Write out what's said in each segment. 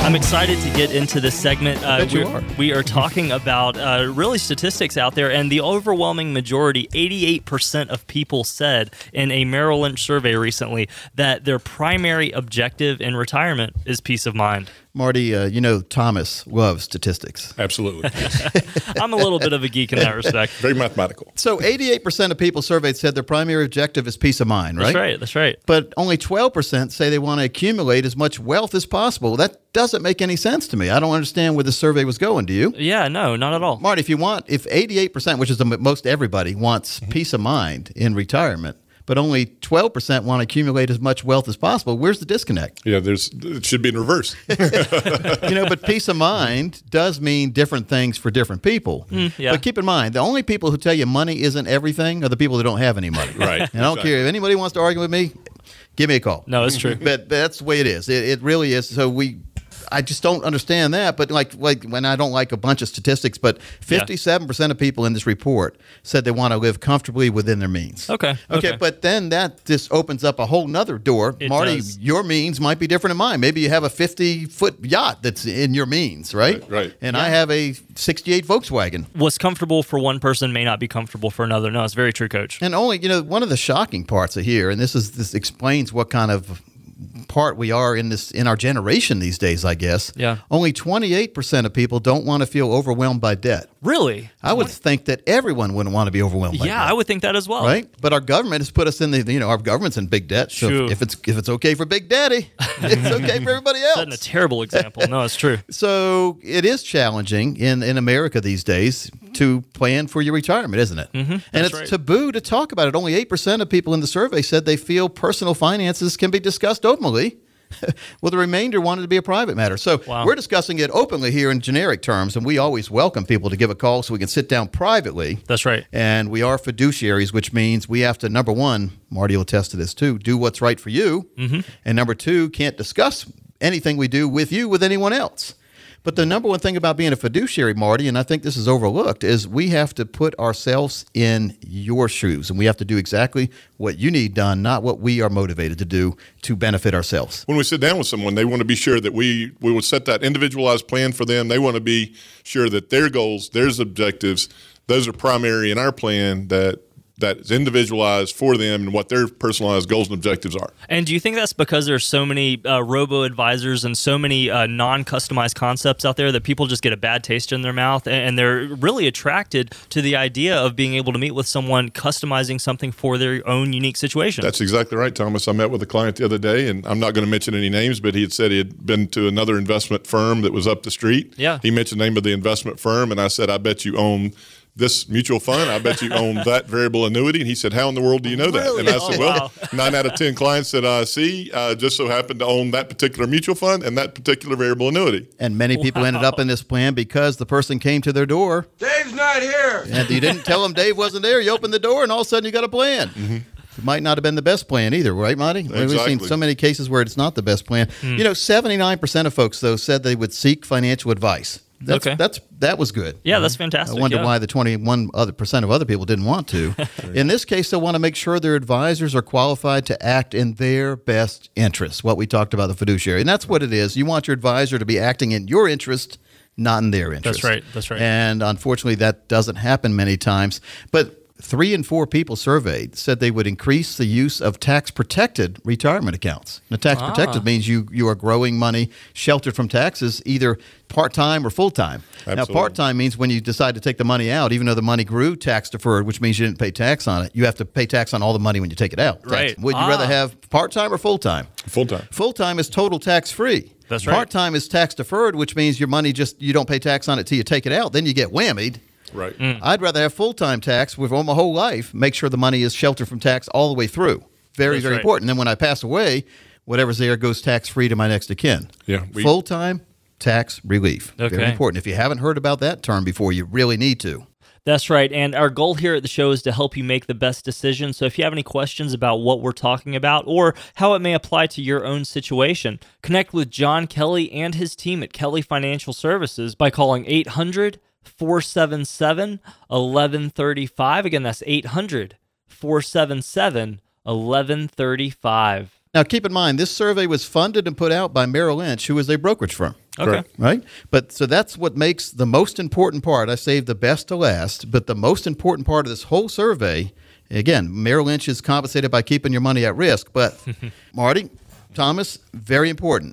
I'm excited to get into this segment. We are talking about really statistics out there, and the overwhelming majority, 88% of people said in a Merrill Lynch survey recently that their primary objective in retirement is peace of mind. Marty, you know Thomas loves statistics. Absolutely. I'm a little bit of a geek in that respect. Very mathematical. So 88% of people surveyed said their primary objective is peace of mind, right? That's right. But only 12% say they want to accumulate as much wealth as possible. That doesn't make any sense to me. I don't understand where the survey was going, do you? Yeah, no, not at all. Marty, if 88%, which is most everybody, wants peace of mind in retirement, but only 12% want to accumulate as much wealth as possible, where's the disconnect? Yeah, it should be in reverse. But peace of mind does mean different things for different people. Yeah. But keep in mind, the only people who tell you money isn't everything are the people that don't have any money. Right. And I don't care if anybody wants to argue with me, give me a call. No, it's true. But that's the way it is. It really is. So I just don't understand that. But like when I don't like a bunch of statistics, but 57% of people in this report said they want to live comfortably within their means. Okay. But then that just opens up a whole nother door. It Marty, does. your means might be different than mine. Maybe you have a 50-foot yacht that's in your means, right? Right. And I have a 68 Volkswagen. What's comfortable for one person may not be comfortable for another. No, it's very true, Coach. And only, one of the shocking parts of here, and this explains what kind of part we are in our generation these days, I guess. Yeah. Only 28% of people don't want to feel overwhelmed by debt. Really? I would think that everyone wouldn't want to be overwhelmed by debt. Yeah, I would think that as well. Right? But our government has put us in our government's in big debt. So True. if it's okay for Big Daddy, it's okay for everybody else. Setting a terrible example. No, it's true. So it is challenging in America these days to plan for your retirement, isn't it? Mm-hmm. And it's right. taboo to talk about it. Only 8% of people in the survey said they feel personal finances can be discussed openly. Well, the remainder wanted to be a private matter. So We're discussing it openly here in generic terms, and we always welcome people to give a call so we can sit down privately. That's right. And we are fiduciaries, which means we have to, number one, Marty will attest to this too, do what's right for you. Mm-hmm. And number two, can't discuss anything we do with you with anyone else. But the number one thing about being a fiduciary, Marty, and I think this is overlooked, is we have to put ourselves in your shoes, and we have to do exactly what you need done, not what we are motivated to do to benefit ourselves. When we sit down with someone, they want to be sure that we will set that individualized plan for them. They want to be sure that their goals, their objectives, those are primary in our plan, that is individualized for them and what their personalized goals and objectives are. And do you think that's because there's so many robo-advisors and so many non-customized concepts out there that people just get a bad taste in their mouth and they're really attracted to the idea of being able to meet with someone customizing something for their own unique situation? That's exactly right, Thomas. I met with a client the other day, and I'm not going to mention any names, but he had said he had been to another investment firm that was up the street. Yeah. He mentioned the name of the investment firm, and I said, I bet you own this mutual fund, I bet you own that variable annuity. And he said, how in the world do you know that? Really? And I said, wow. 9 out of 10 clients that I see just so happen to own that particular mutual fund and that particular variable annuity. And many people ended up in this plan because the person came to their door. Dave's not here. And you didn't tell them Dave wasn't there. You opened the door, and all of a sudden you got a plan. Mm-hmm. It might not have been the best plan either, right, Monty? Exactly. We've seen so many cases where it's not the best plan. 79% of folks, though, said they would seek financial advice. That was good. Yeah, that's fantastic. I wonder why the 21% of other people didn't want to. In this case, they want to make sure their advisors are qualified to act in their best interest, what we talked about, the fiduciary. And that's what it is. You want your advisor to be acting in your interest, not in their interest. That's right. And unfortunately, that doesn't happen many times. But 3 in 4 people surveyed said they would increase the use of tax-protected retirement accounts. Now, tax-protected means you are growing money sheltered from taxes, either part-time or full-time. Absolutely. Now, part-time means when you decide to take the money out, even though the money grew tax-deferred, which means you didn't pay tax on it, you have to pay tax on all the money when you take it out. Right. Would you rather have part-time or full-time? Full-time. Full-time is total tax-free. That's right. Part-time is tax-deferred, which means your money you don't pay tax on it till you take it out. Then you get whammied. Right. I'd rather have full-time tax with all my whole life, make sure the money is sheltered from tax all the way through. Very That's right. important. Then when I pass away, whatever's there goes tax-free to my next of kin. Yeah, Full-time tax relief. Okay. Very important. If you haven't heard about that term before, you really need to. That's right. And our goal here at the show is to help you make the best decision. So if you have any questions about what we're talking about or how it may apply to your own situation, connect with John Kelly and his team at Kelly Financial Services by calling 800-477-1135. Again, that's 800-477-1135. Now, keep in mind, this survey was funded and put out by Merrill Lynch, who is a brokerage firm. Okay. Right? But so that's what makes the most important part. I saved the best to last, but the most important part of this whole survey, again, Merrill Lynch is compensated by keeping your money at risk. But Marty, Thomas, very important.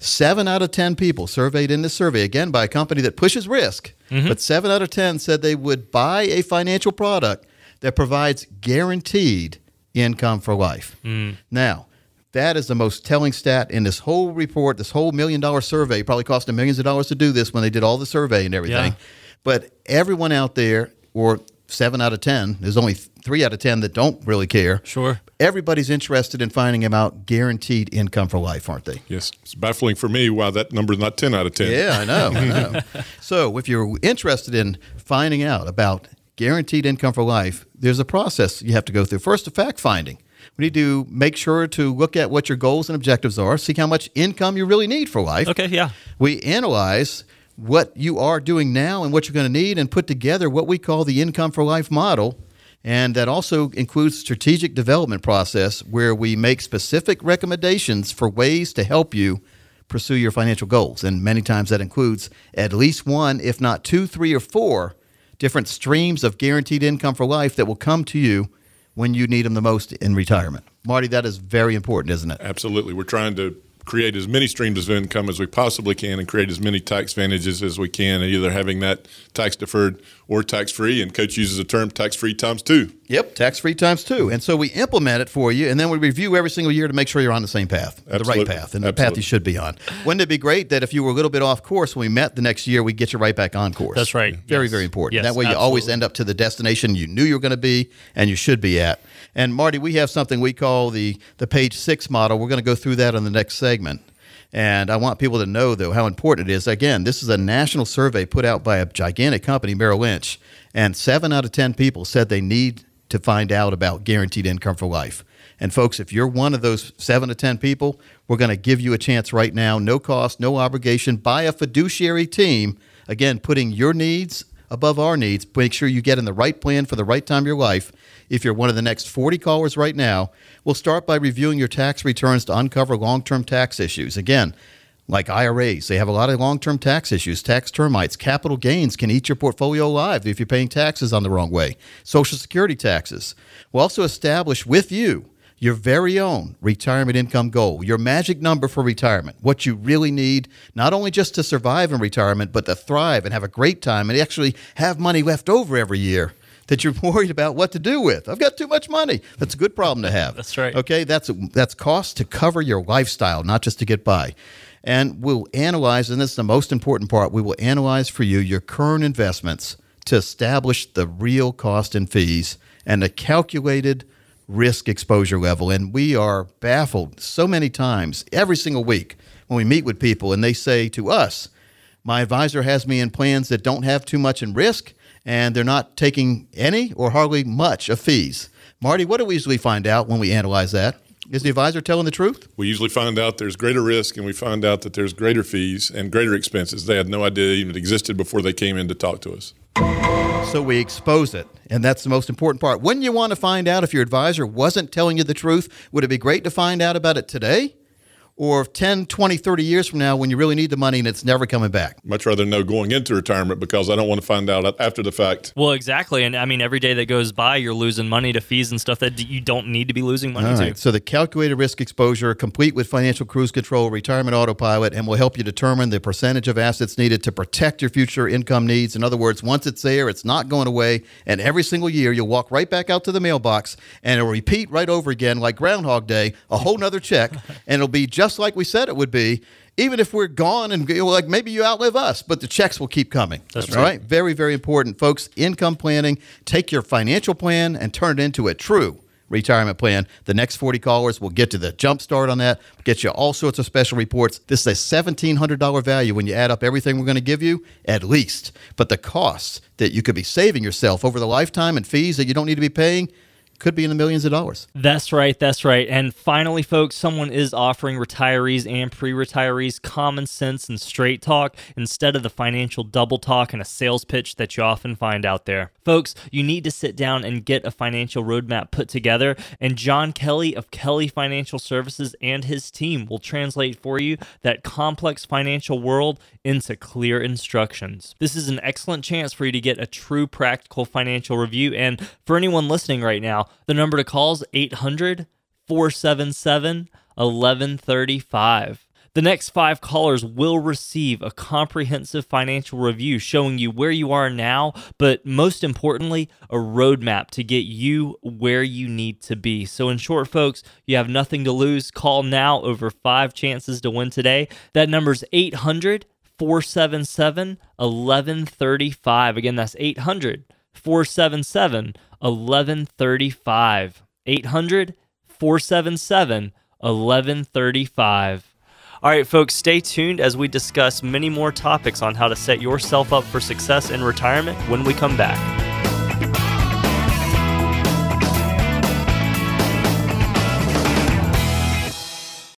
7 out of 10 people surveyed in this survey, again, by a company that pushes risk, but 7 out of 10 said they would buy a financial product that provides guaranteed income for life. Now, that is the most telling stat in this whole report, this whole $1 million survey. It probably cost them millions of dollars to do this when they did all the survey and everything. Yeah. But everyone out there, or 7 out of 10, there's only 3 out of 10 that don't really care. Sure. Everybody's interested in finding out guaranteed income for life, aren't they? Yes. It's baffling for me why that number is not 10 out of 10. Yeah, I know. So if you're interested in finding out about guaranteed income for life, there's a process you have to go through. First, the fact finding. We need to make sure to look at what your goals and objectives are, see how much income you really need for life. Okay, yeah. We analyze what you are doing now and what you're going to need and put together what we call the income for life model. And that also includes strategic development process where we make specific recommendations for ways to help you pursue your financial goals. And many times that includes at least 1, if not 2, 3, or 4 different streams of guaranteed income for life that will come to you when you need them the most in retirement. Marty, that is very important, isn't it? Absolutely. We're trying to create as many streams of income as we possibly can and create as many tax advantages as we can, either having that tax deferred or tax free. And Coach uses the term tax free times 2. Yep, tax free times 2. And so we implement it for you, and then we review every single year to make sure you're on the same path, the right path, and the path you should be on. Wouldn't it be great that if you were a little bit off course when we met the next year, we'd get you right back on course? That's right. Very, very important. Yes, that way you always end up to the destination you knew you were going to be and you should be at. And Marty, we have something we call the page 6 model. We're going to go through that in the next segment. And I want people to know, though, how important it is. Again, this is a national survey put out by a gigantic company, Merrill Lynch, and 7 out of 10 people said they need to find out about guaranteed income for life. And folks, if you're one of those 7 to 10 people, we're going to give you a chance right now, no cost, no obligation, by a fiduciary team, again, putting your needs above our needs. Make sure you get in the right plan for the right time of your life. If you're one of the next 40 callers right now, we'll start by reviewing your tax returns to uncover long-term tax issues. Again, like IRAs, they have a lot of long-term tax issues. Tax termites, capital gains can eat your portfolio alive if you're paying taxes on the wrong way. Social Security taxes. We'll also establish with you your very own retirement income goal, your magic number for retirement, what you really need, not only just to survive in retirement, but to thrive and have a great time and actually have money left over every year that you're worried about what to do with. I've got too much money. That's a good problem to have. That's right. Okay, that's cost to cover your lifestyle, not just to get by. And we'll analyze, and this is the most important part, we will analyze for you your current investments to establish the real cost and fees and the calculated risk exposure level. And we are baffled so many times every single week when we meet with people and they say to us, my advisor has me in plans that don't have too much in risk and they're not taking any or hardly much of fees. Marty, what do we usually find out when we analyze that? Is the advisor telling the truth? We usually find out there's greater risk, and we find out that there's greater fees and greater expenses. They had no idea it even existed before they came in to talk to us. So we expose it, and that's the most important part. Wouldn't you want to find out if your advisor wasn't telling you the truth? Would it be great to find out about it today? Or 10, 20, 30 years from now when you really need the money and it's never coming back? Much rather know going into retirement because I don't want to find out after the fact. Well, exactly. And I mean, every day that goes by, you're losing money to fees and stuff that you don't need to be losing money to. So the calculated risk exposure, complete with financial cruise control, retirement autopilot, and will help you determine the percentage of assets needed to protect your future income needs. In other words, once it's there, it's not going away. And every single year, you'll walk right back out to the mailbox and it'll repeat right over again like Groundhog Day, a whole nother check. And it'll be just like we said it would be, even if we're gone and like maybe you outlive us, but the checks will keep coming. That's right. All right. Very, very important, folks. Income planning. Take your financial plan and turn it into a true retirement plan. The next 40 callers will get to the jump start on that, get you all sorts of special reports. This is a $1,700 value when you add up everything we're going to give you, at least. But the costs that you could be saving yourself over the lifetime and fees that you don't need to be paying could be in the millions of dollars. That's right. That's right. And finally, folks, someone is offering retirees and pre-retirees common sense and straight talk instead of the financial double talk and a sales pitch that you often find out there. Folks, you need to sit down and get a financial roadmap put together, and John Kelly of Kelly Financial Services and his team will translate for you that complex financial world into clear instructions. This is an excellent chance for you to get a true practical financial review, and for anyone listening right now, the number to call is 800-477-1135. The next 5 callers will receive a comprehensive financial review showing you where you are now, but most importantly, a roadmap to get you where you need to be. So in short, folks, you have nothing to lose. Call now. Over 5 chances to win today. That number is 800-477-1135. Again, that's 800-477-1135. 800-477-1135. All right, folks, stay tuned as we discuss many more topics on how to set yourself up for success in retirement when we come back.